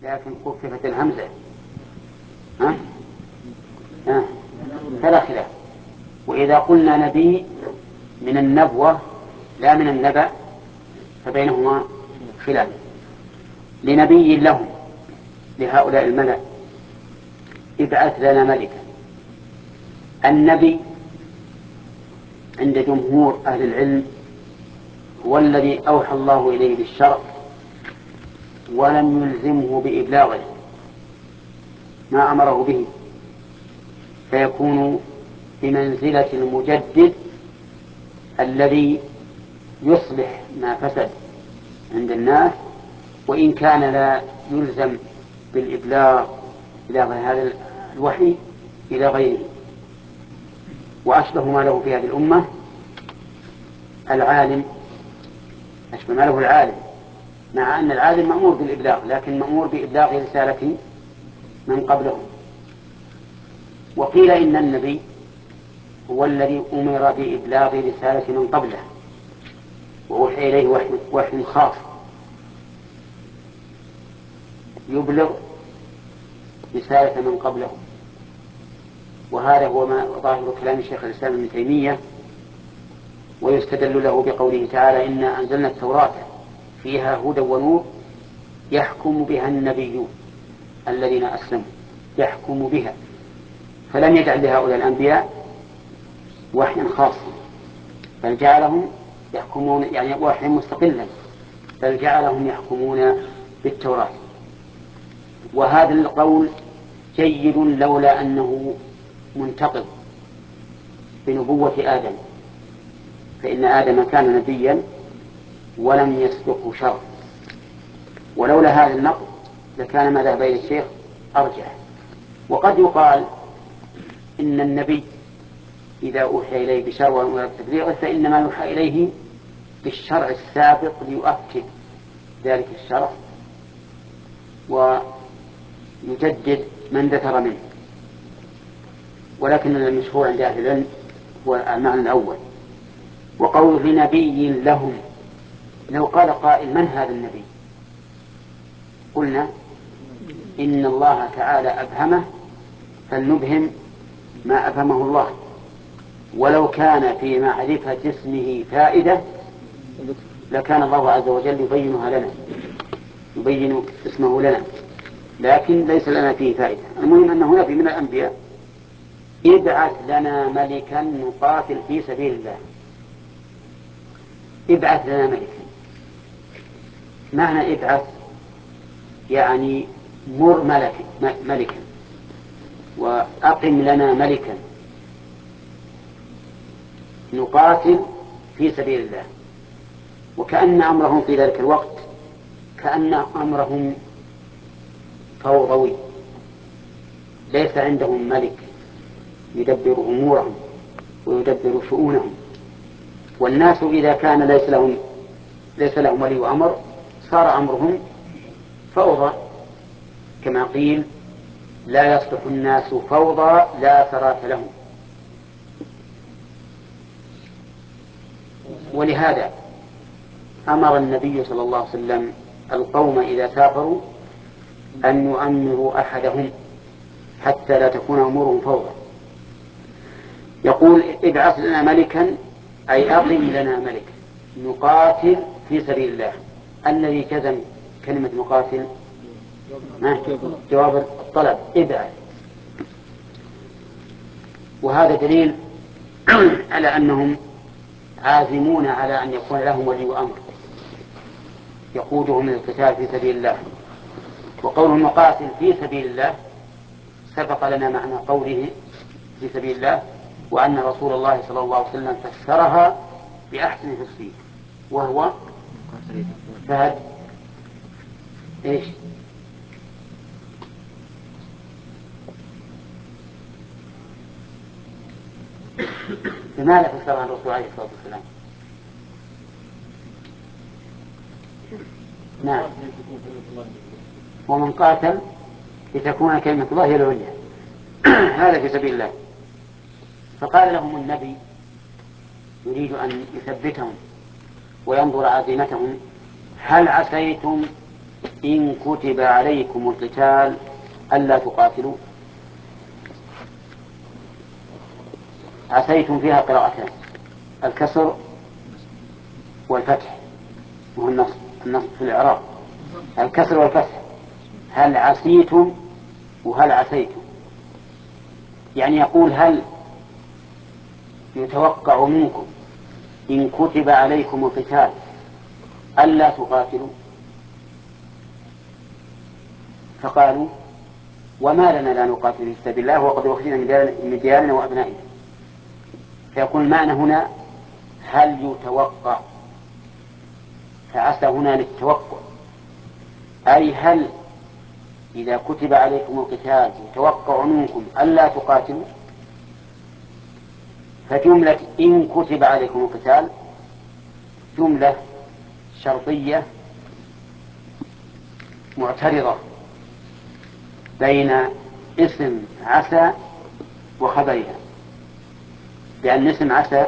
لكن خففت الهمزة. فلا خلاف. وإذا قلنا نبي من النبوة لا من النبأ فبينهما خلاف. لنبي لهم لهؤلاء الملأ ابعث لنا ملكا. النبي عند جمهور أهل العلم هو الذي أوحى الله إليه بالشرع ولم يلزمه بإبلاغه ما أمره به، فيكون بمنزلة المجدد الذي يصلح ما فسد عند الناس، وإن كان لا يلزم بالإبلاغ إلى هذا الوحي إلى غيره. وأشبه ما له في هذه الأمة العالم، أشبه ما له العالم، مع أن العالم مأمور بالإبلاغ لكن مأمور بإبلاغ رسالة من قبله. وقيل إن النبي هو الذي أمر بإبلاغ رسالة من قبله ووحي إليه وحي خاص يبلغ رسالة من قبله. وهذا هو ما ظاهر كلام شيخ الإسلام ابن تيمية، ويستدل له بقوله تعالى إنا أنزلنا التوراة فيها هدى ونور يحكم بها النبيون الذين أسلموا، يحكم بها، فلم يجعل لهؤلاء الأنبياء وحيا خاصا بل جعلهم يحكمون يعني وحيا مستقلا، بل جعلهم يحكمون بالتوراة. وهذا القول جيد لولا أنه منتقض بنبوة آدم، فإن آدم كان نبيا ولم يسبقه شرع، ولولا هذا النقض لكان ما ذهب إليه الشيخ أرجح. وقد يقال إن النبي إذا أوحي إليه بشرع وتبليغه فإنما يوحى إليه بالشرع السابق ليؤكد ذلك الشرع ويجدد من ذكر منه. ولكن المشهور عند أهل العلم هو المعنى الأول. وقول لنبي لهم، لو قال قائل من هذا النبي؟ قلنا إن الله تعالى أبهمه فلنبهم ما أبهمه الله، ولو كان في معرفة اسمه فائدة لكان الله عز وجل يبينها لنا، يبين اسمه لنا، لكن ليس لنا فيه فائدة. المهم أنه نبي من الأنبياء. ابعث لنا ملكا نقاتل في سبيل الله. ابعث لنا ملكا، معنى ابعث يعني مر ملكا وأقم لنا ملكا نقاتل في سبيل الله. وكأن أمرهم في ذلك الوقت كأن أمرهم فوضوي، ليس عندهم ملك يدبر أمورهم ويدبر شؤونهم. والناس إذا كان ليس لهم ولي أمر صار أمرهم فوضى، كما قيل لا يصلح الناس فوضى لا ثراة لهم. ولهذا أمر النبي صلى الله عليه وسلم القوم إذا سافروا أن يؤمروا أحدهم حتى لا تكون أمورهم فوضى. يقول ابعث لنا ملكا أي أقم لنا ملكا نقاتل في سبيل الله. الذي جزم كلمة نقاتل جواب الطلب ابعث. وهذا دليل على أنهم عازمون على أن يكون لهم ولي أمر يقودهم للقتال في سبيل الله. وقولهم نقاتل في سبيل الله سبق لنا معنى قوله في سبيل الله، وأن رسول الله صلى الله عليه وسلم فسرها بأحسن تفسير، وهو فهد إيش؟ لماذا فسرها الرسول عليه الصلاة والسلام؟ نعم، ومن قاتل لتكون كلمة الله هي العليا هذا في سبيل الله. فقال لهم النبي يريد أن يثبتهم وينظر عزيمتهم هل عسيتم إن كتب عليكم القتال ألا تقاتلوا. عسيتم فيها قراءتان، الكسر والفتح، وهو النص في الإعراب، الكسر والفتح. هل عسيتم وهل عسيتم، يعني يقول هل يتوقع منكم إن كتب عليكم القتال ألا تقاتلوا؟ فقالوا وما لنا لا نقاتل في سبيل الله وقد أخرجنا من ديارنا وأبنائنا. فيكون المعنى هنا هل يتوقع، فعسى هنا للتوقع، أي هل إذا كتب عليكم القتال يتوقع منكم ألا تقاتلوا. فجملة إن كتب عليكم القتال جملة شرطية معترضة بين اسم عسى وخبرها، لأن اسم عسى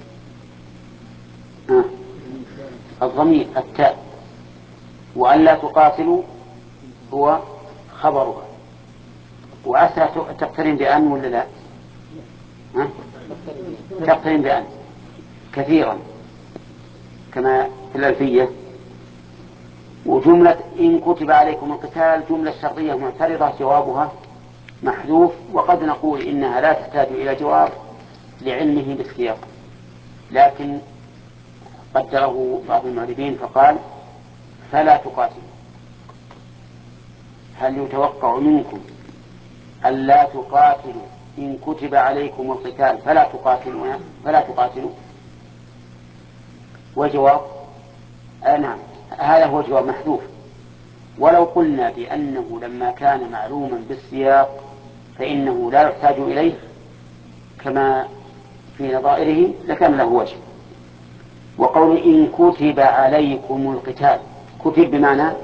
الضمير التاء، وألا تقاتلوا هو خبرها، وعسى تقترن بأن ولا لا؟ تقترن بأن كثيرا كما في الألفية. وجملة إن كتب عليكم القتال جملة شرطية معترضة جوابها محذوف، وقد نقول إنها لا تحتاج إلى جواب لعلمه بالسياق، لكن قدره بعض المعربين فقال فلا تقاتلوا. هل يتوقع منكم ألا تقاتلوا إن كتب عليكم القتال فلا تقاتلوا؟ والجواب نعم، هذا هو جواب محذوف. ولو قلنا بأنه لما كان معلوما بالسياق فإنه لا يحتاج إليه كما في نظائره لكان له وجه. وقول إن كتب عليكم القتال، كتب بمعنى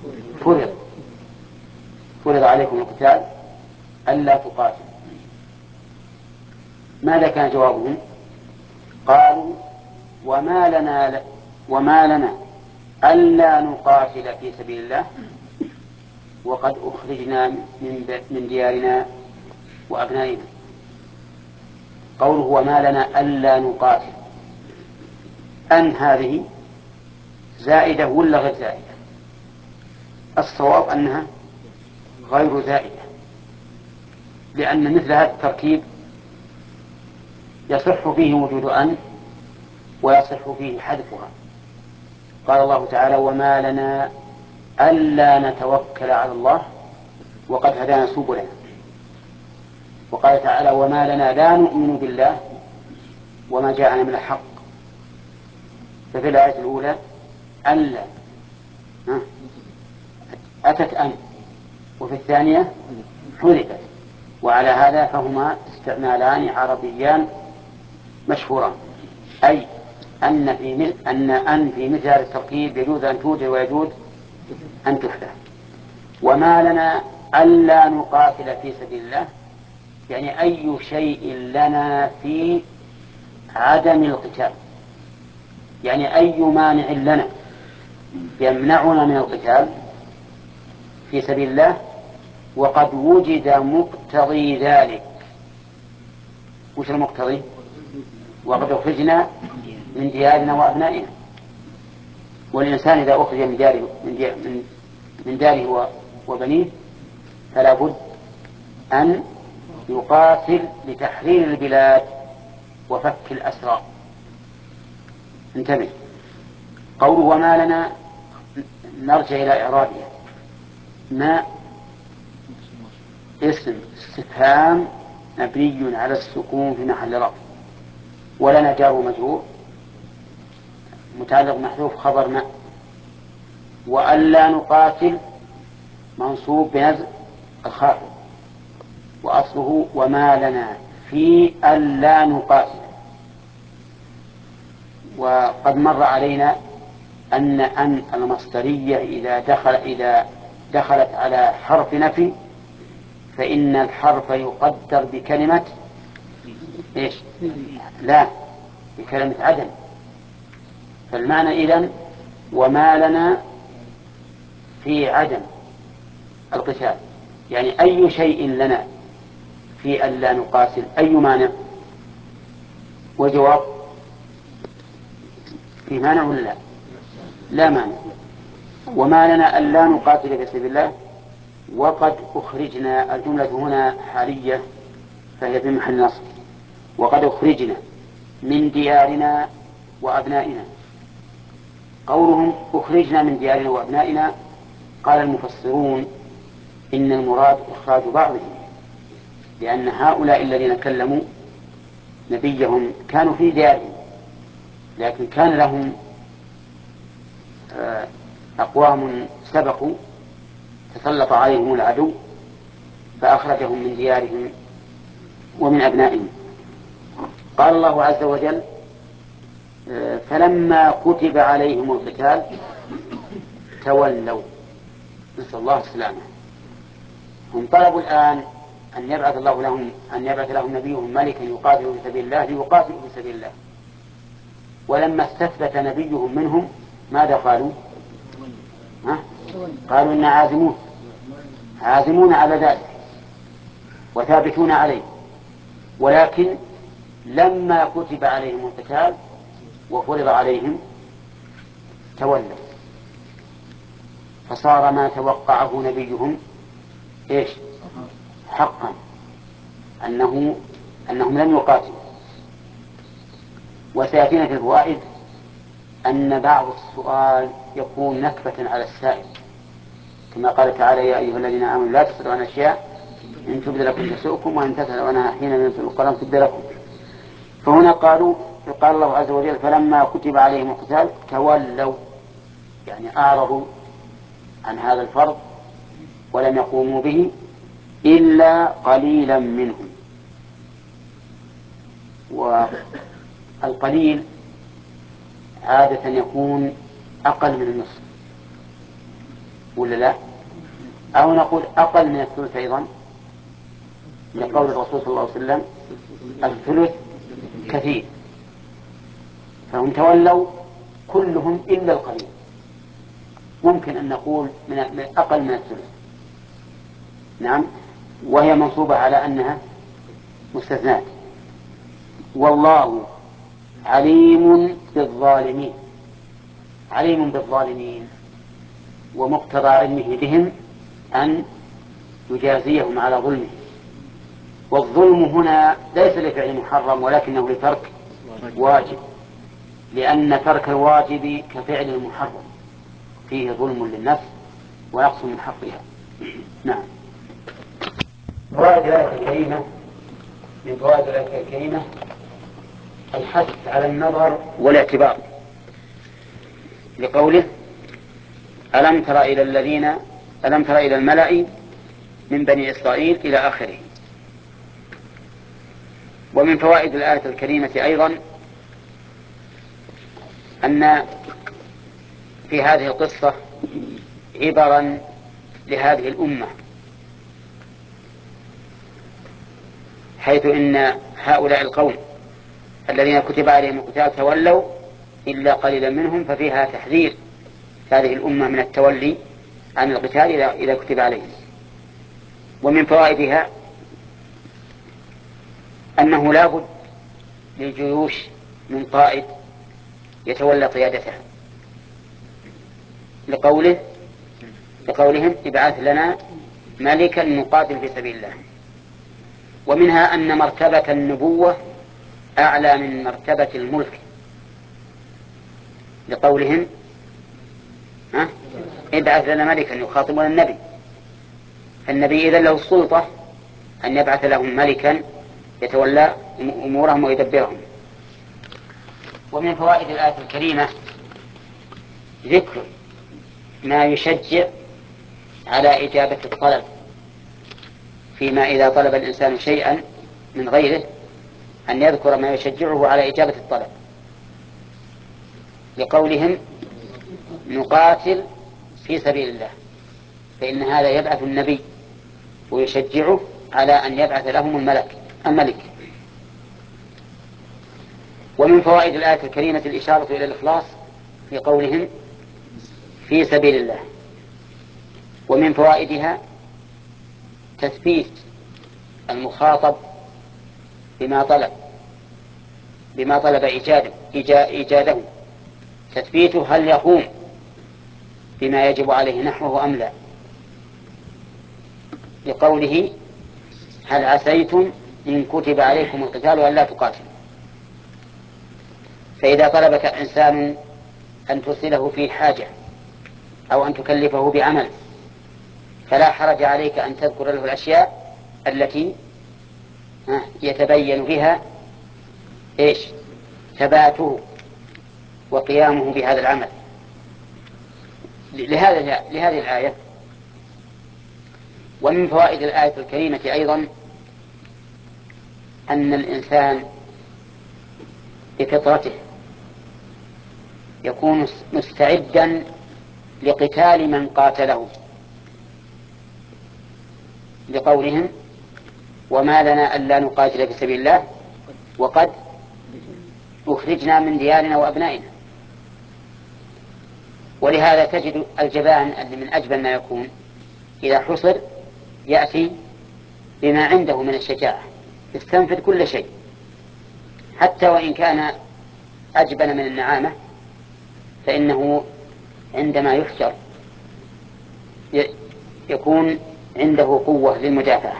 فرض عليكم القتال ألا تقاتلوا. ماذا كان جوابهم؟ قالوا وما لنا ألا نقاتل في سبيل الله وقد أخرجنا من ديارنا وأبنائنا. قوله وما لنا ألا نقاتل، أن هذه زائدة ولا غير زائدة؟ الصواب أنها غير زائدة، لأن مثل هذا التركيب يصح فيه وجود أن ويصح فيه حذفها. قال الله تعالى وما لنا ألا نتوكل على الله وقد هدانا سبلنا. وقال تعالى وما لنا لا نؤمن بالله وما جاءنا من الحق. ففي الآية الأولى ألا أتت أن، وفي الثانية حذفت، وعلى هذا فهما استعمالان عربيان مشهوران، أي أن في مثل هذا التركيب يجوز أن توجد ويجوز أن تحذف. وما لنا ألا نقاتل في سبيل الله، يعني أي شيء لنا في عدم القتال، يعني أي مانع لنا يمنعنا من القتال في سبيل الله وقد وجد مقتضي ذلك. وش المقتضي؟ وقد أخرجنا من ديارنا وأبنائنا. والإنسان إذا أخرج من داره وبنيه فلا بد أن يقاتل لتحرير البلاد وفك الأسرى. انتبه، قوله وما لنا نرجع إلى إعرابها. ما اسم استفهام مبني على السكون في محل رفع، ولنا جار ومجرور متعلق محذوف خبر ما، وألا نقاتل منصوب بنزع الخافض، وأصله وما لنا في ألا نقاتل. وقد مر علينا أن المصدرية إذا دخلت على حرف نفي فإن الحرف يقدر بكلمة إيش؟ لا، بكلمة عدم. فالمعنى إذن وما لنا في عدم القتال، يعني أي شيء لنا في أن لا نقاتل، أي مانع؟ وجواب في مانع ولا لا؟ لا مانع. وما لنا أن لا نقاتل في سبيل الله وقد أخرجنا، الجملة هنا حالية فهي في محل نصب، وقد أخرجنا من ديارنا وأبنائنا. قولهم أخرجنا من ديارنا وأبنائنا، قال المفسرون إن المراد إخراج بعضهم، لأن هؤلاء الذين كلموا نبيهم كانوا في ديارهم، لكن كان لهم أقوام سبقوا تسلط عليهم العدو فأخرجهم من ديارهم ومن أبنائهم. قال الله عز وجل فلما كتب عليهم القتال تولوا، نسأل الله السلامة. هم طلبوا الآن أن يبعث لهم نبيهم ملكا يقاتل في سبيل الله ليقاتلوا في سبيل الله، ولما استثبت نبيهم منهم ماذا قالوا؟ قالوا إنا عازمون على ذلك وثابتون عليه. ولكن لما كتب عليهم القتال وفرض عليهم تولوا، فصار ما توقعه نبيهم إيش؟ حقا، أنهم لم يقاتلوا. وسيأتينا في الفوائد أن بعض السؤال يكون نكبة على السائل، كما قال تعالى يا أيها الذين آمنوا لا تسألوا عن أشياء إن تبد لكم تسؤكم وإن تسألوا عنها حين ينزل القرآن تبد لكم. فهنا قال الله عز وجل فلما كتب عليهم القتال تولوا، يعني أعرضوا عن هذا الفرض ولم يقوموا به إلا قليلا منهم. والقليل عادة يكون أقل من النصف ولا لا؟ أو نقول أقل من الثلث أيضا، لقول الرسول صلى الله عليه وسلم الثلث كثير. فهم تولوا كلهم إلا القليل، ممكن أن نقول من أقل من الثلث. نعم، وهي منصوبة على أنها مستثناة. والله عليم بالظالمين، عليم بالظالمين، ومقتضى علمه بهم أن يجازيهم على ظلمهم. والظلم هنا ليس لفعل محرم ولكنه لترك واجب، لأن ترك الواجب كفعل المحرم فيه ظلم للنفس ونقص من حقها. نعم. فوائد الآية الكريمة، من فوائد الآية الكريمة الحث على النظر والاعتبار، لقوله ألم تر إلى الملأ من بني إسرائيل إلى آخره. ومن فوائد الآية الكريمة أيضا أن في هذه القصة عبرا لهذه الأمة، حيث إن هؤلاء القوم الذين كتب عليهم القتال تولوا إلا قليلا منهم، ففيها تحذير هذه الأمة من التولي عن القتال إذا كتب عليهم. ومن فوائدها أنه لا بد للجيوش من قائد يتولى قيادتها، لقولهم ابعث لنا ملكا نقاتل في سبيل الله. ومنها أن مرتبة النبوة أعلى من مرتبة الملك، لقولهم ابعث لنا ملكا، يخاطبون النبي، فالنبي إذن له السلطة أن يبعث لهم ملكا يتولى أمورهم ويدبرهم. ومن فوائد الآية الكريمة ذكر ما يشجع على إجابة الطلب، فيما إذا طلب الإنسان شيئا من غيره أن يذكر ما يشجعه على إجابة الطلب، لقولهم نقاتل في سبيل الله، فإن هذا يبعث النبي ويشجعه على أن يبعث لهم الملك. ومن فوائد الآية الكريمة الإشارة إلى الإخلاص في قولهم في سبيل الله، ومن فوائدها تثبيت المخاطب بما طلب إيجاده، تثبيته هل يقوم بما يجب عليه نحوه أم لا، لقوله هل عسيتم إن كتب عليكم القتال ألا تقاتلوا. فإذا طلبك إنسان أن ترسله في حاجة أو أن تكلفه بعمل فلا حرج عليك أن تذكر له الأشياء التي يتبين بها ثباته وقيامه بهذا العمل. لهذه الآية. ومن فوائد الآية الكريمة أيضا أن الإنسان بفطرته يكون مستعدا لقتال من قاتله، لقولهم وما لنا ألا نقاتل في سبيل الله وقد أخرجنا من ديارنا وأبنائنا. ولهذا تجد الجبان اللي من أجبن ما يكون إذا حصر يأتي بما عنده من الشجاعة، يستنفذ كل شيء حتى وإن كان أجبن من النعامة، فإنه عندما يحشر يكون عنده قوة للمدافعة.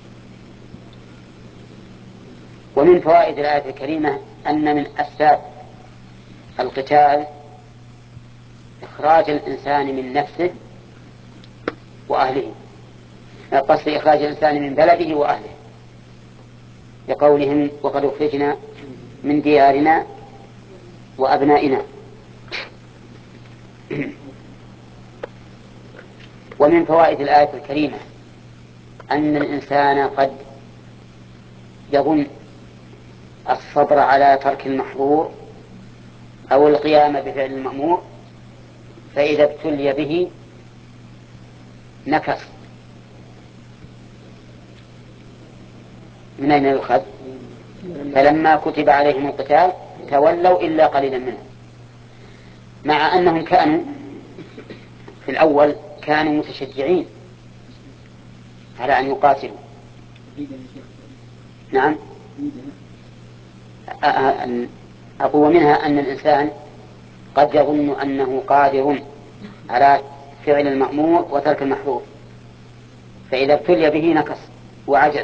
ومن فوائد الآية الكريمة أن من أسباب القتال إخراج الإنسان من نفسه وأهله، قصد إخراج الإنسان من بلده وأهله، لقولهم وقد أخرجنا من ديارنا وأبنائنا. ومن فوائد الآية الكريمة أن الإنسان قد يظن الصبر على ترك المحظور أو القيام بفعل المأمور، فإذا ابتلي به نكص. من أين يؤخذ؟ فلما كتب عليهم القتال تولوا إلا قليلا منهم، مع أنهم كانوا في الأول كانوا متشجعين على أن يقاتلوا. نعم، أقوى منها أن الإنسان قد يظن أنه قادر على فعل المأمور وترك المحظور، فإذا ابتلي به نكص وعجز.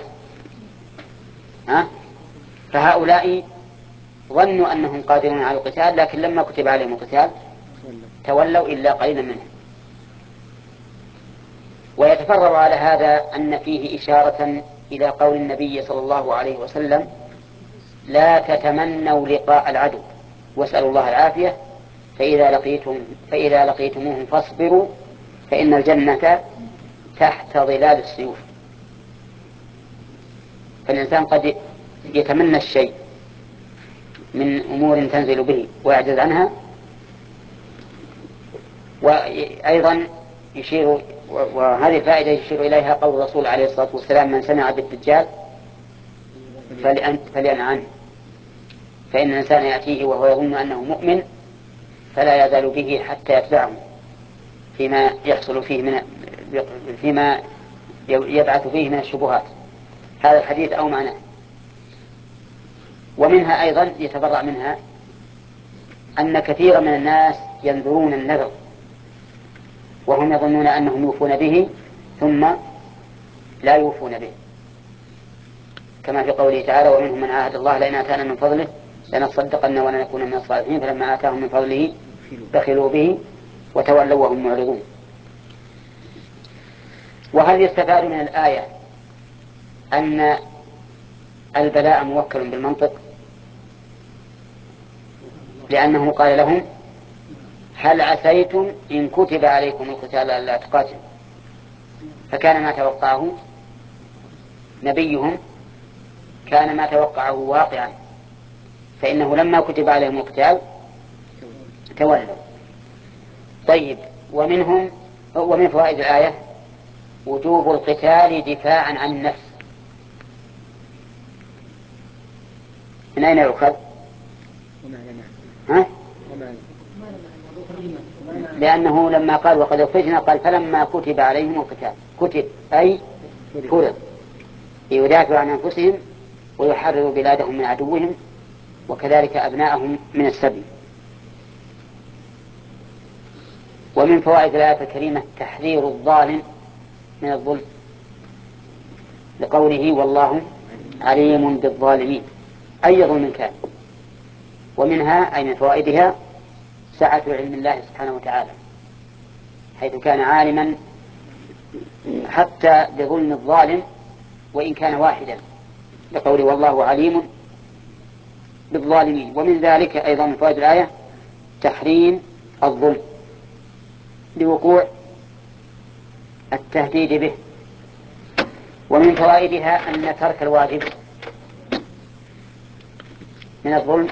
فهؤلاء ظنوا أنهم قادرون على القتال، لكن لما كتب عليهم القتال تولوا إلا قليلا منهم. ويتفرع على هذا أن فيه إشارة إلى قول النبي صلى الله عليه وسلم لا تتمنوا لقاء العدو واسألوا الله العافية فإذا لقيتموهم فاصبروا فإن الجنة تحت ظلال السيوف. فالإنسان قد يتمنى الشيء من أمور تنزل به ويعجز عنها. وأيضا يشير، وهذه الفائدة يشير إليها قول الرسول عليه الصلاة والسلام من سمع بالدجال فلينأ عنه، فإن الإنسان يأتيه وهو يظن أنه مؤمن فلا يزال به حتى يتبعه فيما يحصل فيه فيما يبعث فيه من الشبهات. هذا الحديث أو معناه. ومنها أيضا يتبرع منها أن كثير من الناس ينذرون النذر وهم يظنون أنهم يوفون به ثم لا يوفون به، كما في قوله تعالى ومنهم من عاهد الله لئن آتانا من فضله لنصدقن ولنكون من الصالحين فلما آتاهم من فضله بخلوا به وتولوا وهم معرضون. وهل يستفاد من الآية أن البلاء موكل بالمنطق، لأنه قال لهم هل عسيتم إن كتب عليكم القتال ألا تقاتلوا، فكان ما توقعه نبيهم كان ما توقعه واقعا، فإنه لما كتب عليهم القتال تولوا. طيب، ومن فوائد الآية وجوب القتال دفاعا عن النفس. من أين يؤخذ؟ لأنه لما قال وقد أخرجنا قال فلما كتب عليهم القتال، كتب أي فرض ليدافعوا عن أنفسهم ويحرروا بلادهم من عدوهم وكذلك أبناءهم من السبي. ومن فوائد الآية الكريمة تحذير الظالم من الظلم لقوله والله عليم بالظالمين أي ظلم كان. ومنها أي من فوائدها سعة علم الله سبحانه وتعالى، حيث كان عالما حتى بظلم الظالم وإن كان واحدا، لقوله والله عليم بالظالمين. ومن ذلك أيضا من فوائد الآية تحريم الظلم لوقوع التهديد به. ومن فوائدها أن ترك الواجب من الظلم.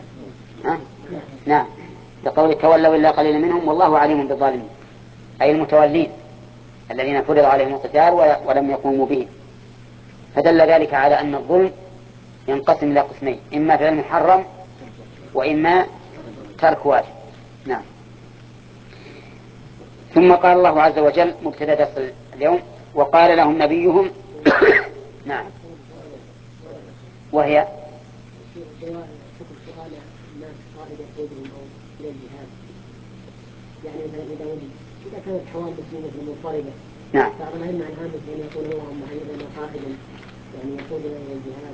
نعم، لقوله تولوا إلا قليلا منهم والله عليم بالظالمين، أي المتولين الذين فرض عليهم القتال ولم يقوموا به. فدل ذلك على أن الظلم ينقسم إلى قسمين، إما فعل محرم وإما ترك واجب. نعم. ثم قال الله عز وجل مبتدأ درس اليوم وقال لهم نبيهم نعم وهي يعني إذا كانت حوادث مضطربة نعم بعض العلم عن هذا أن يقول اللهم هيئ لنا قائدا يعني يقود إلى الجهاد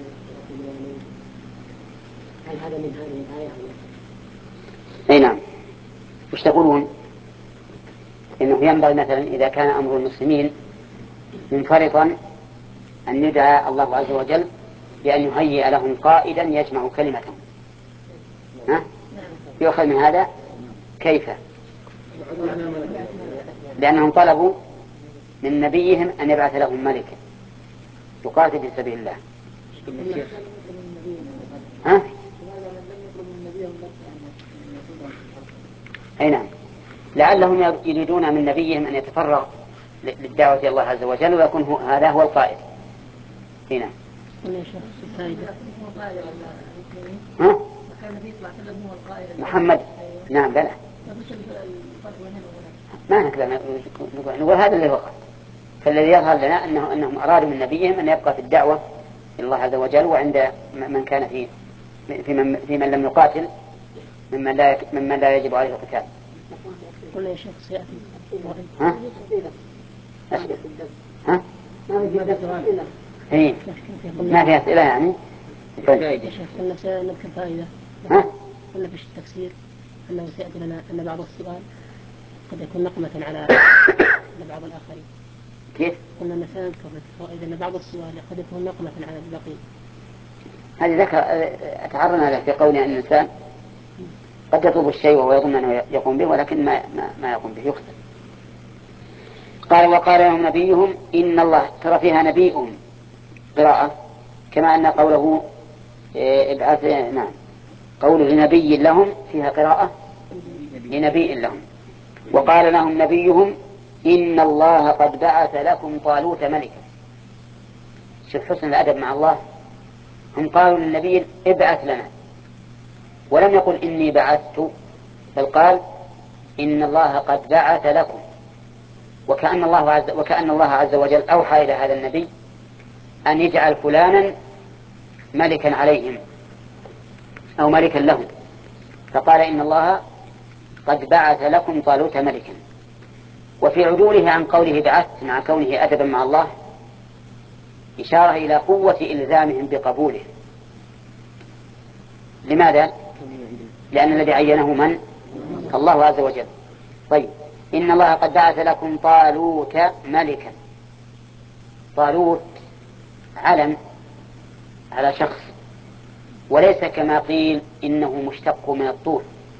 هل هذا من هذه الآية؟ أي نعم. وش تقولون؟ إنه ينبغي مثلا إذا كان أمر المسلمين منفرطا أن يدعى الله عز وجل بأن يهيئ لهم قائدا يجمع كلمتهم. يؤخذ من هذا كيف؟ لأنهم طلبوا من نبيهم أن يبعث لهم ملكا يقاتل في سبيل الله. أي نعم، لعلهم يريدون من نبيهم أن يتفرغ للدعوة إلى الله عز وجل ويكون هذا هو القائد. هنا محمد. نعم بلى ما نقول هذا اللي وقع. فالذي يظهر لنا أنهم أرادوا من نبيهم أن يبقى في الدعوة إلى الله عز وجل وعند من كان في من لم يقاتل ممن لا يجب عليه القتال. قلنا يا شيخ سيأتي هي ما في أسئلة يعني. يا شيخ قلنا سنذكر فائدة. قلنا في التفسير أنه سيأتي لنا أن بعض السؤال قد يكون نقمة على بعض الآخرين. كيف؟ قلنا أن سنذكر فائدة أن بعض السؤال قد يكون نقمة على الباقين. هذه ذكر أتعرضنا له في قولنا أن الإنسان قد يطلب الشيء وهو يظن أنه يقوم به ولكن ما يقوم به يخطئ. قال وقال لهم نبيهم إن الله ترى فيها نبيهم قراءة كما أن قوله ابعث. نعم، قوله لنبي لهم فيها قراءة لنبي لهم. وقال لهم نبيهم إن الله قد بعث لكم طالوت ملكا. شوف حسن الأدب مع الله، هم قالوا للنبي ابعث لنا ولم يقل إني بعثت، بل قال إن الله قد بعث لكم، وكأن الله عز وجل أوحى إلى هذا النبي أن يجعل فلانا ملكا عليهم أو ملكا لهم، فقال إن الله قد بعث لكم طالوت ملكا. وفي عدوله عن قوله بعثت مع كونه أدبا مع الله إشارة إلى قوة إلزامهم بقبوله. لماذا؟ لأن الذي عينه من؟ الله عز وجل. طيب، إن الله قد بعث لكم طالوت ملكا. طالوت علم على شخص وليس كما قيل إنه مشتق من الطول.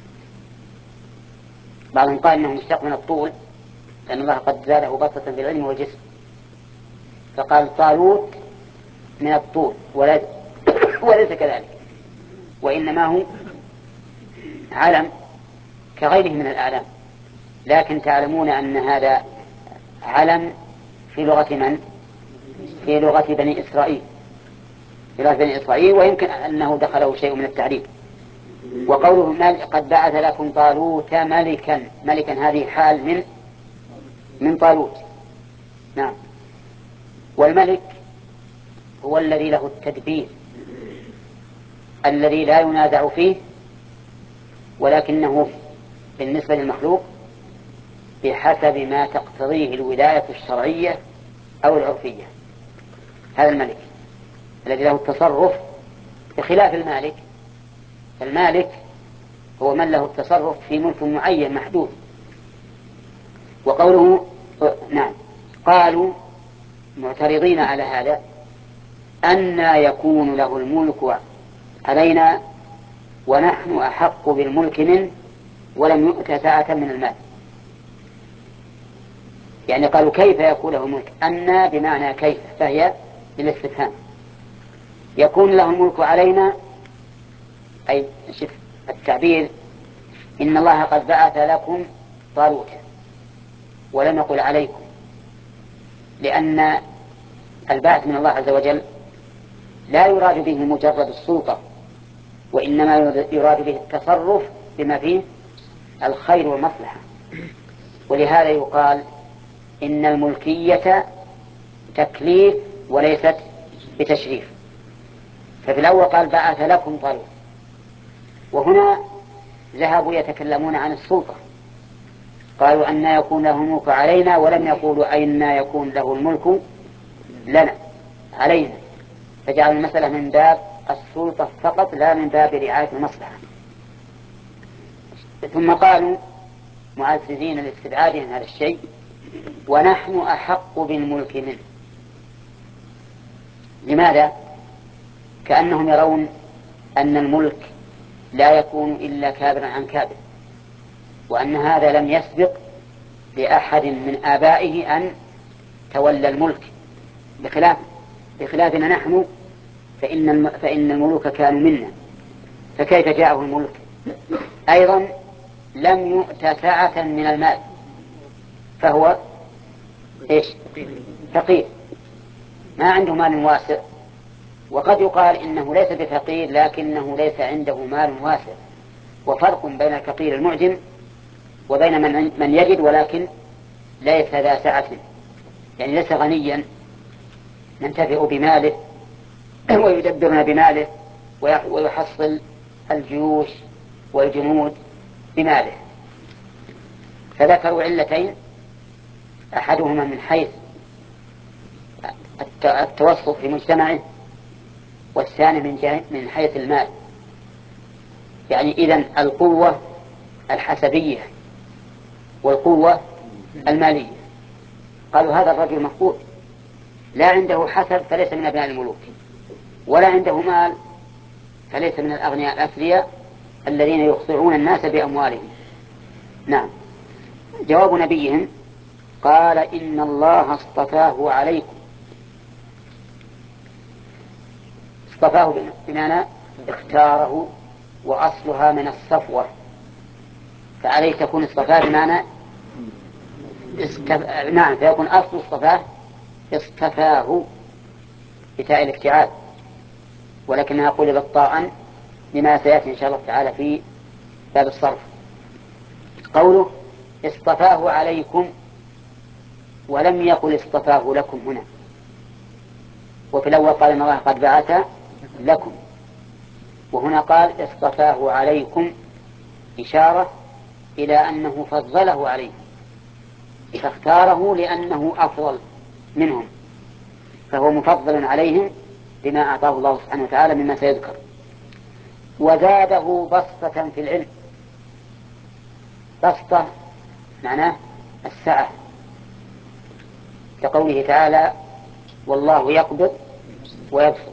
بعضهم قال إنه مشتق من الطول لأن الله قد زاده بسطة في العلم والجسم، فقال طالوت من الطول وليس كذلك، وإنما هو علم كغيره من الأعلام. لكن تعلمون أن هذا علم في لغة من؟ في لغة بني إسرائيل، ويمكن أنه دخله شيء من التعريف، وقوله قد بعث لكم طالوت ملكا. ملكا هذه حال من طالوت. نعم. والملك هو الذي له التدبير الذي لا ينازع فيه، ولكنه بالنسبة للمخلوق بحسب ما تقتضيه الولاية الشرعية أو العرفية. هذا الملك الذي له التصرف بخلاف المالك. المالك هو من له التصرف في ملك معين محدود. وقوله نعم قالوا معترضين على هذا أنى يكون له الملك علينا ونحن أحق بالملك منه ولم يؤت سعة من المال. يعني قالوا كيف يكون له الملك؟ أنى بمعنى كيف، فهي للاستفهام. يكون له الملك علينا أي شف التعبير إن الله قد بعث لكم طالوت ولم يقل عليكم، لأن البعث من الله عز وجل لا يراد به مجرد السلطة، وإنما يراد به التصرف بما فيه الخير والمصلحة. ولهذا يقال إن الملكية تكليف وليست بتشريف. ففي الأول قال بعث لكم طالوت، وهنا ذهبوا يتكلمون عن السلطة، قالوا أن يكون له الملك علينا ولم يقولوا أين يكون له الملك لنا علينا، فجعل المسألة من باب السلطة فقط لا من باب رعاية المصلحة. ثم قالوا معززين لاستبعاد عن هذا الشيء ونحن أحق بالملك منه. لماذا؟ كأنهم يرون أن الملك لا يكون إلا كابرا عن كابر، وأن هذا لم يسبق لأحد من آبائه أن تولى الملك، بخلافنا نحن فإن الملوك كانوا منا، فكيف جاءه الملك؟ أيضا لم يؤت سعة من المال، فهو إيش؟ فقير، ما عنده مال واسع. وقد يقال إنه ليس بفقير لكنه ليس عنده مال واسع، وفرق بين الفقير المعجم وبين من يجد ولكن ليس ذا سعة، يعني ليس غنيا ينتفع بماله ويدبرنا بماله ويحصل الجيوش والجنود بماله. فذكروا علتين، أحدهما من حيث التوسط في مجتمعه، والثاني من حيث المال. يعني إذن القوة الحسبية والقوة المالية. قالوا هذا الرجل مفقود، لا عنده حسب فليس من أبناء الملوك، ولا عنده مال فليس من الأغنياء الأثرياء الذين يخطئون الناس بأموالهم. نعم. جواب نبيهم قال إن الله اصطفاه عليكم. اصطفاه بمعنى اختاره، وأصلها من الصفوة، فعليه تكون اصطفاه بمعنى نعم، فيكون أصل اصطفاه اصطفاه بتاء الافتعال، ولكنها قلبت طاء لما سيأتي إن شاء الله تعالى في باب الصرف. قوله اصطفاه عليكم ولم يقل اصطفاه لكم هنا. وفي الأول قال إن الله قد بعث لكم، وهنا قال اصطفاه عليكم، إشارة إلى أنه فضله عليهم، فاختاره لأنه أفضل منهم، فهو مفضل عليهم بما أعطاه الله سبحانه وتعالى مما سيذكر. وزاده بسطة في العلم. بسطة معناه السعة، كقوله تعالى والله يقبض ويبسط،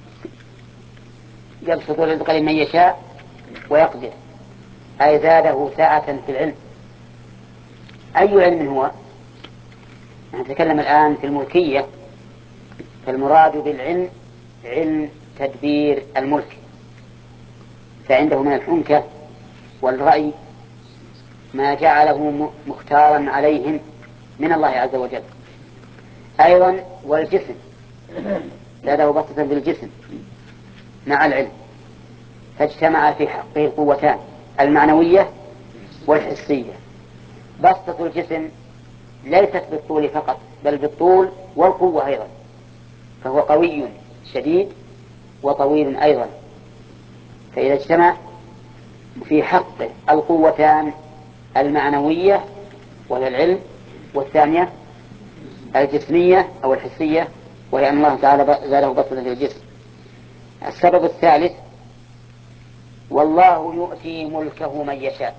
يبسط الرزق لمن يشاء ويقدر، أي زاده سعة في العلم. أي علم هو؟ نتكلم الآن في الملكية، فالمراد بالعلم علم تدبير الملك، فعنده من الحنكة والرأي ما جعله مختارا عليهم من الله عز وجل. أيضا والجسم، زاده بسطة بالجسم مع العلم، فاجتمع في حقه القوتان المعنوية والحسية. بسطة الجسم ليست بالطول فقط بل بالطول والقوة أيضا، فهو قوي شديد وطويل أيضا. فإذا اجتمع في حقه القوتان المعنوية وهي العلم، والثانية الجسمية أو الحسية وهي أن الله تعالى زاده بسطة في الجسم. السبب الثالث: والله يؤتي ملكه من يشاء.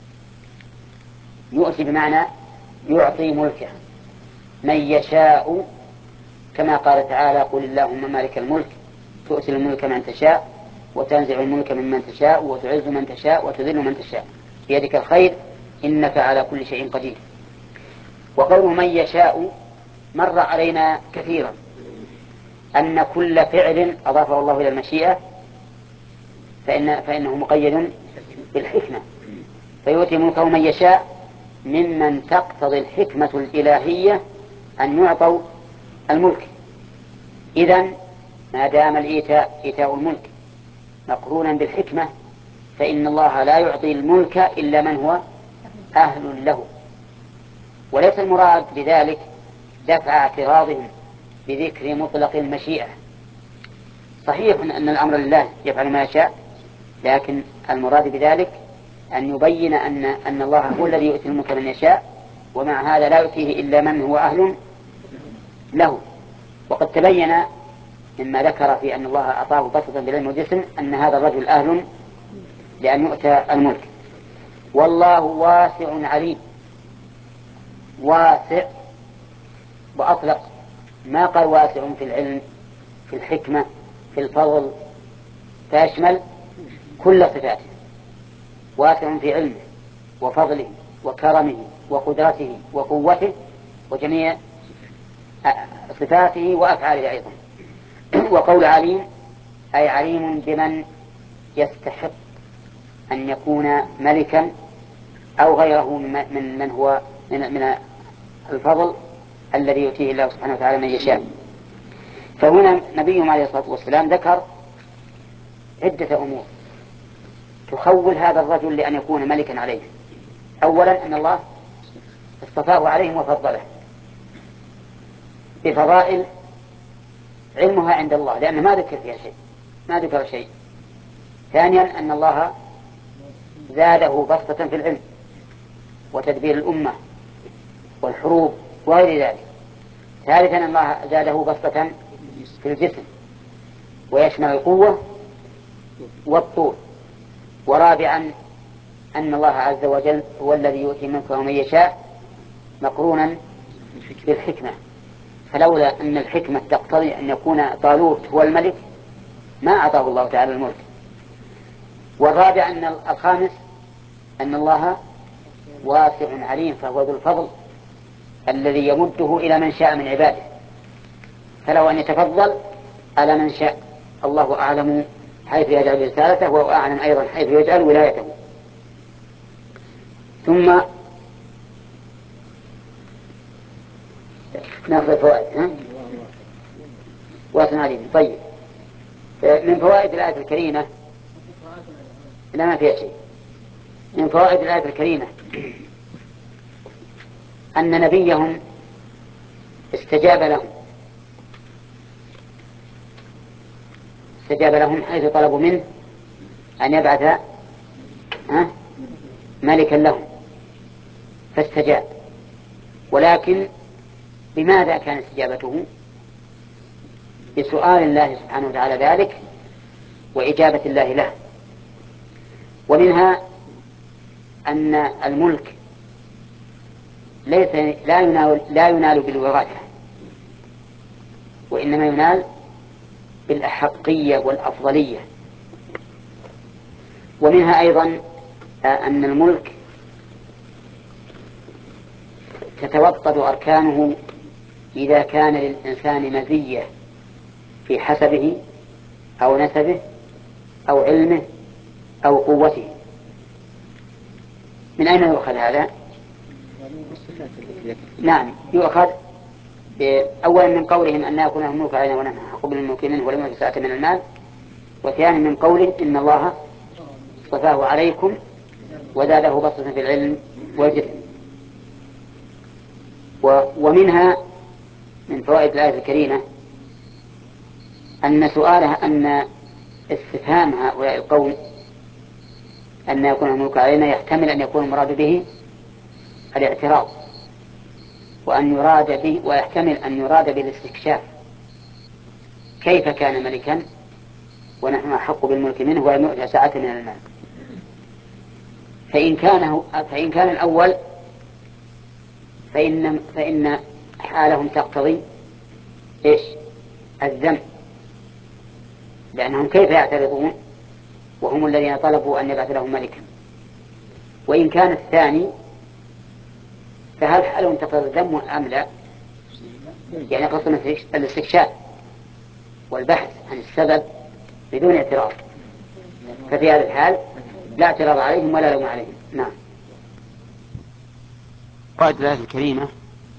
يؤتي بمعنى يعطي ملكه من يشاء، كما قال تعالى: قل اللهم مالك الملك تؤتي الملك من تشاء وتنزع الملك ممن تشاء وتعز من تشاء وتذل من تشاء بيدك الخير إنك على كل شيء قدير. وقوله من يشاء مر علينا كثيرا أن كل فعل أضافه الله إلى المشيئة فإنه مقيد بالحكمة، فيؤتي ملكه من يشاء ممن تقتضي الحكمة الإلهية أن يعطوا الملك. إذن ما دام إيتاء الملك مقرونا بالحكمة فإن الله لا يعطي الملك إلا من هو أهل له. وليس المراد بذلك دفع اعتراضهم بذكر مطلق المشيئة. صحيح أن الأمر لله يفعل ما يشاء، لكن المراد بذلك أن يبين أن الله هو الذي يؤتي الملك من يشاء، ومع هذا لا يؤتيه إلا من هو أهل له. وقد تبين مما ذكر في أن الله أعطاه بسطة بالعلم والجسم أن هذا الرجل أهل لأن يؤتى الملك. والله واسع عليم. واسع، وأطلق ما قال واسع في العلم في الحكمة في الفضل، فيشمل كل صفاته. واسع في علمه وفضله وكرمه وقدرته وقوته وجميع صفاته وأفعاله أيضا. وقول عليم أي عليم بمن يستحق أن يكون ملكا أو غيره من هو من الفضل الذي يؤتيه الله سبحانه وتعالى من يشاء. فهنا نبينا عليه الصلاة والسلام ذكر عدة أمور تخول هذا الرجل لأن يكون ملكا عليه. أولا أن الله اصطفاه عليهم وفضله بفضائل علمها عند الله لأنه ما ذكر فيها شيء، ما ذكر شيء. ثانيا أن الله زاده بسطة في العلم وتدبير الأمة والحروب وغير ذلك. ثالثا أن الله زاده بسطة في الجسم ويشمل القوة والطول. ورابعا أن الله عز وجل هو الذي يؤتي ملكه من يشاء مقرونا بالحكمة، فلولا أن الحكمة تقتضي أن يكون طالوت هو الملك ما أعطاه الله تعالى الملك. والرابع أن الخامس أن الله واسع عليم، فهو ذو الفضل الذي يمده إلى من شاء من عباده، فلو أن يتفضل على من شاء. الله أعلم حيث يجعل رسالته وهو أعلم أيضا حيث يجعل ولايته. ثم نأخذ الفوائد. واسع عليم. طيب، من فوائد الآية الكريمة لا ما فيها شيء. من فوائد الآية الكريمة أن نبيهم استجاب لهم حيث طلبوا منه أن يبعث ملكا لهم فاستجاب. ولكن بماذا كان استجابته؟ بسؤال الله سبحانه وتعالى ذلك وإجابة الله له. ومنها أن الملك لا ينال بالوراثة، وإنما ينال بالأحقية والأفضلية. ومنها أيضا أن الملك تتوطد أركانه إذا كان للإنسان مزية في حسبه أو نسبه أو علمه أو قوته. من أين يؤخذ هذا؟ نعم، يؤخذ أولا من قولهم أن يكون لهم ملك علينا ونحن أحق بالملك منه ولم يؤت سعة من المال. وثانيا من قوله إن الله اصطفاه عليكم وزاده بسطة في العلم والجسم. ومنها من فوائد الآية الكريمة أن استفهام هؤلاء القوم أن يكون الملك علينا يحتمل أن يكون المراد به الاعتراض، ويحتمل أن يراد به الاستكشاف، كيف كان ملكا ونحن أحق بالملك منه ولم يؤت ساعة من المال. فإن كان الأول فإن حالهم تقتضي إيش؟ الذم، لأنهم كيف يعترضون وهم الذين طلبوا أن يبعث لهم ملكا. وإن كان الثاني فهل حالهم تقتضي الذم أم لا؟ يعني قصدنا الاستكشاف والبحث عن السبب بدون اعتراض، ففي هذا الحال لا اعتراض عليهم ولا لوم عليهم. نعم. قائد الآية الكريمة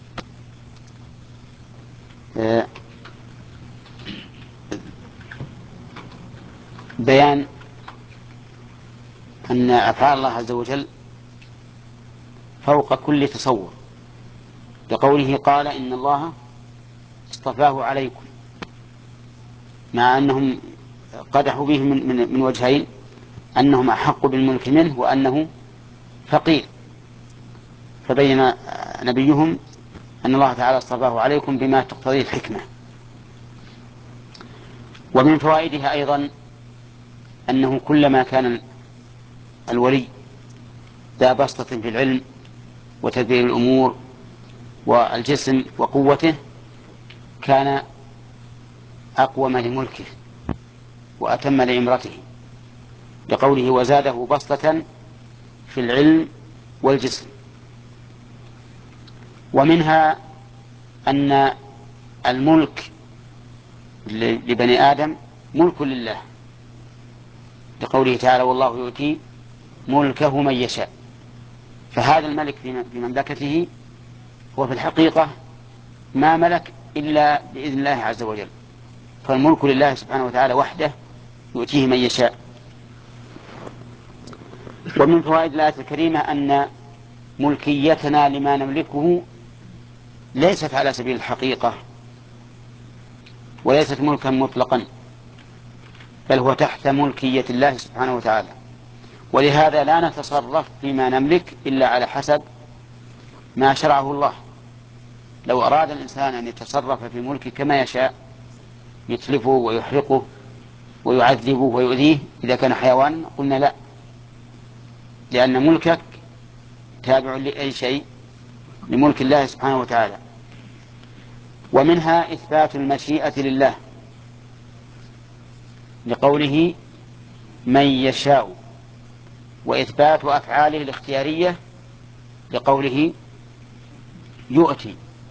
بيان أن أفعال الله عز وجل فوق كل تصور، لقوله قال إن الله اصطفاه عليكم، مع أنهم قدحوا به من وجهين: أنهم أحق بالملك منه وأنه فقير، فبين نبيهم أن الله تعالى اصطفاه عليكم بما تقتضيه الحكمة. ومن فوائدها أيضا أنه كلما كان الولي ذا بسطة في العلم وتدبير الأمور والجسم وقوته كان أقوم لملكه وأتم لعمرته، لقوله وزاده بسطة في العلم والجسم. ومنها أن الملك لبني آدم ملك لله، لقوله تعالى والله يؤتي ملكه من يشاء. فهذا الملك في مملكته هو في الحقيقة ما ملك إلا بإذن الله عز وجل، فالملك لله سبحانه وتعالى وحده يؤتيه من يشاء. ومن فوائد الآية الكريمة أن ملكيتنا لما نملكه ليست على سبيل الحقيقة وليست ملكا مطلقا، بل هو تحت ملكية الله سبحانه وتعالى، ولهذا لا نتصرف فيما نملك إلا على حسب ما شرعه الله. لو أراد الإنسان أن يتصرف في ملكه كما يشاء، يتلفه ويحرقه ويعذبه ويؤذيه إذا كان حيوان، قلنا لا، لأن ملكك تابع لأي شيء لملك الله سبحانه وتعالى. ومنها إثبات المشيئة لله، لقوله من يشاء، وإثبات أفعاله الاختيارية، لقوله يؤتي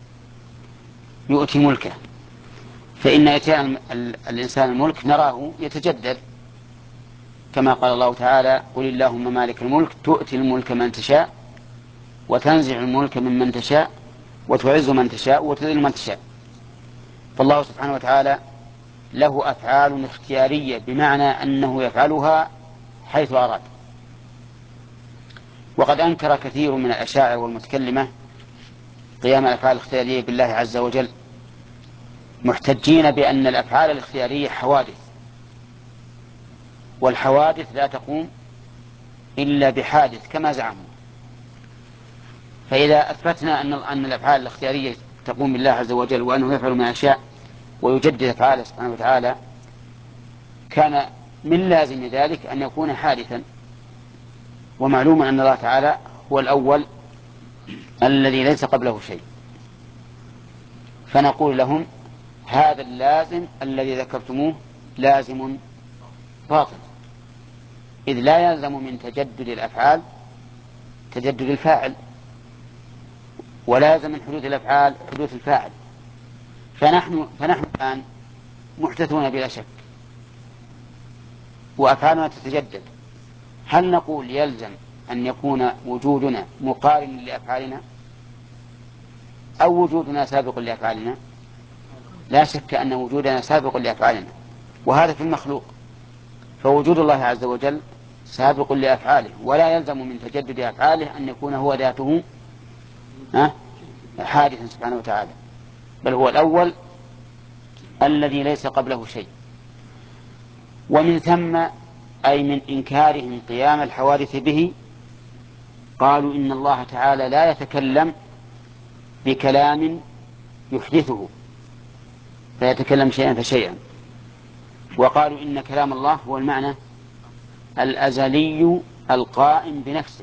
ملكه. فإن إتيان الإنسان الملك نراه يتجدد، كما قال الله تعالى قل اللهم مالك الملك تؤتي الملك من تشاء وتنزع الملك ممن تشاء وتعز من تشاء وتذل من تشاء. فالله سبحانه وتعالى له أفعال اختيارية، بمعنى أنه يفعلها حيث أراد. وقد أنكر كثير من الأشاعرة والمتكلمة قيام الأفعال الاختيارية بالله عز وجل، محتجين بأن الأفعال الاختيارية حوادث، والحوادث لا تقوم إلا بحادث كما زعموا. فإذا أثبتنا أن الأفعال الاختيارية تقوم بالله عز وجل وأنه يفعل ما يشاء ويجدد أفعاله سبحانه وتعالى، كان من لازم ذلك أن يكون حادثا. ومعلوم أن الله تعالى هو الأول الذي ليس قبله شيء، فنقول لهم هذا اللازم الذي ذكرتموه لازم باطل، إذ لا يلزم من تجدد الأفعال تجدد الفاعل، ولازم من حدوث الأفعال حدوث الفاعل. فنحن الآن محدثون بلا شك وأفعالنا تتجدد، هل نقول يلزم أن يكون وجودنا مقارن لأفعالنا أو وجودنا سابق لأفعالنا؟ لا شك أن وجودنا سابق لأفعالنا، وهذا في المخلوق. فوجود الله عز وجل سابق لأفعاله، ولا يلزم من تجدد أفعاله أن يكون هو ذاته حادثا سبحانه وتعالى، بل هو الأول الذي ليس قبله شيء. ومن ثم أي من إنكارهم قيام الحوادث به قالوا إن الله تعالى لا يتكلم بكلام يحدثه فيتكلم شيئا فشيئا، وقالوا إن كلام الله هو المعنى الأزلي القائم بنفسه.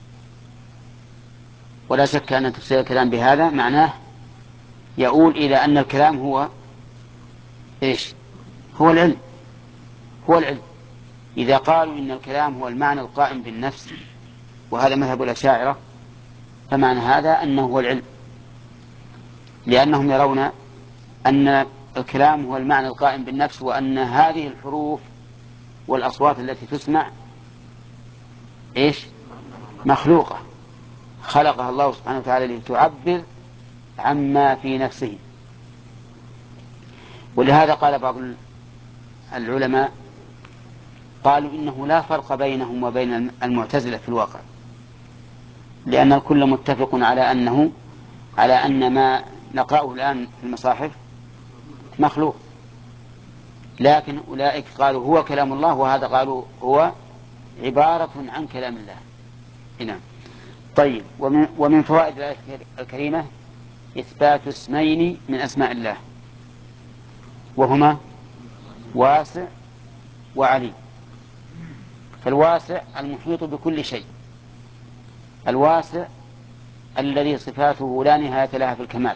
ولا شك أن تفسير الكلام بهذا معناه يؤول إلى أن الكلام هو إيش؟ هو العلم. هو العلم. إذا قالوا إن الكلام هو المعنى القائم بالنفس، وهذا مذهب الأشاعرة، فمعنى هذا أنه هو العلم، لأنهم يرون أن الكلام هو المعنى القائم بالنفس، وأن هذه الحروف والأصوات التي تسمع إيش؟ مخلوقة، خلقها الله سبحانه وتعالى لتعبر عما في نفسه. ولهذا قال بعض العلماء قالوا إنه لا فرق بينهم وبين المعتزلة في الواقع، لأن الكل متفق على أن ما نقرأه الآن في المصاحف مخلوق، لكن أولئك قالوا هو كلام الله، وهذا قالوا هو عبارة عن كلام الله. هنا طيب. ومن فوائد الآية الكريمة إثبات اسمين من أسماء الله، وهما واسع وعليم. فالواسع المحيط بكل شيء، الواسع الذي صفاته لا نهاية لها في الكمال،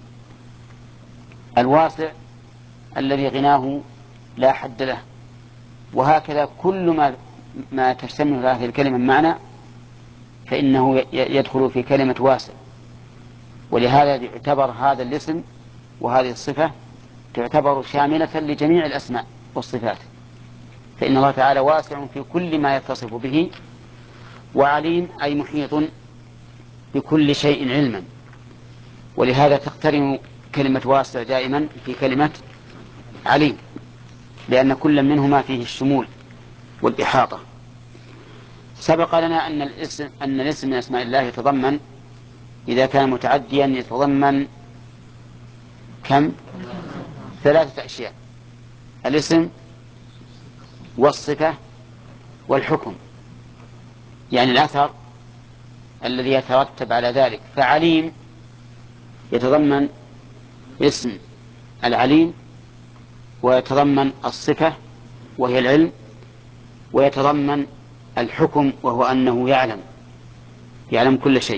الواسع الذي غناه لا حد له. وهكذا كل ما تشتمل هذه الكلمة معنى فإنه يدخل في كلمة واسع. ولهذا يعتبر هذا الاسم وهذه الصفة تعتبر شاملة لجميع الأسماء والصفات، فإن الله تعالى واسع في كل ما يتصف به، وعليم أي محيط بكل شيء علما. ولهذا تقترن كلمة واسع دائما في كلمة عليم، لأن كل منهما فيه الشمول والإحاطة. سبق لنا أن الاسم من أسماء الله يتضمن، إذا كان متعديا يتضمن كم؟ 3 أشياء: الاسم والصفة والحكم، يعني الأثر الذي يترتب على ذلك. فعليم يتضمن اسم العليم، ويتضمن الصفة وهي العلم، ويتضمن الحكم وهو أنه يعلم كل شيء.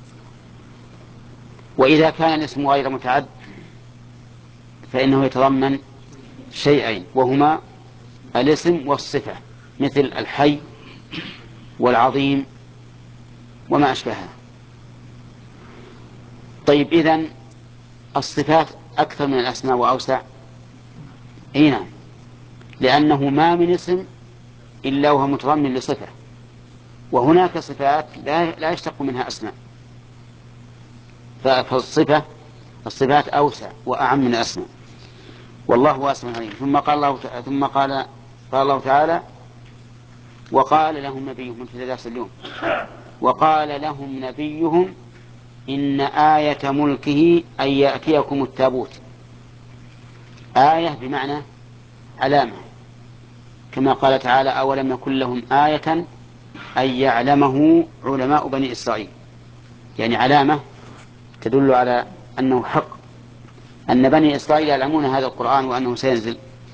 وإذا كان الاسم غير متعد فإنه يتضمن شيئين، وهما الاسم والصفة، مثل الحي والعظيم وما أشبهها. طيب، إذن الصفات أكثر من الأسماء وأوسع. نعم، لأنه ما من اسم إلا وهو متضمن لصفة، وهناك صفات لا يشتق منها أسماء، فالصفات أوسع وأعم من الأسماء، والله واسع عليم. ثم قال الله تعالى: وقال لهم نبيهم في درس اليوم، وقال لهم نبيهم إن آية ملكه أن يأتيكم التابوت. آية بمعنى علامة، كما قال تعالى: أولم يكن لهم آية أن يعلمه علماء بني إسرائيل، يعني علامة تدل على أنه حق، أن بني إسرائيل يعلمون هذا القرآن وأنه سينزل.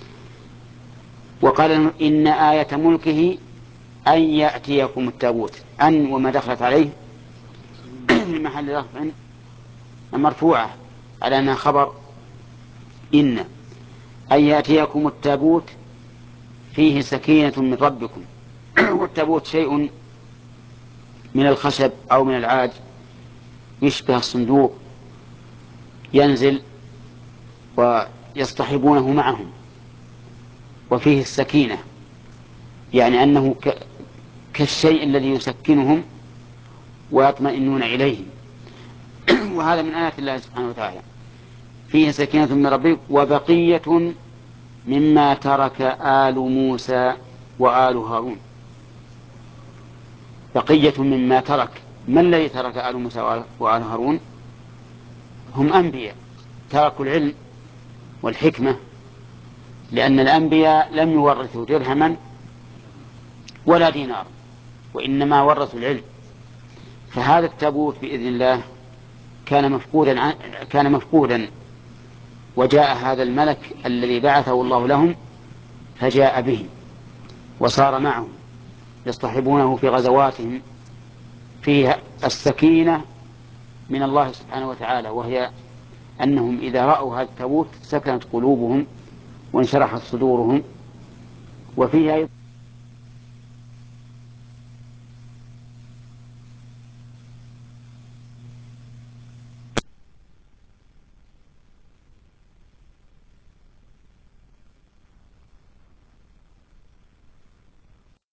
وقال إن آية ملكه أن يأتيكم التابوت، أن وما دخلت عليه في محل رفع مرفوعة على أنها خبر إن يأتيكم التابوت فيه سكينة من ربكم. والتابوت شيء من الخشب أو من العاج يشبه الصندوق، ينزل ويصطحبونه معهم، وفيه السكينة، يعني أنه كالشيء الذي يسكنهم ويطمئنون إليه. وهذا من آيات الله سبحانه وتعالى. فيه سكينة من ربك وبقية مما ترك آل موسى وآل هارون. بقية مما ترك. ما الذي ترك آل موسى وآل هارون؟ هم أنبياء تركوا العلم والحكمة، لأن الأنبياء لم يورثوا درهما ولا دينار، وإنما ورثوا العلم. فهذا التابوت بإذن الله كان مفقودا، وجاء هذا الملك الذي بعثه الله لهم فجاء به وصار معهم يصطحبونه في غزواتهم فيها السكينة من الله سبحانه وتعالى، وهي أنهم إذا رأوا هذا التابوت سكنت قلوبهم وانشرحت صدورهم. وفيها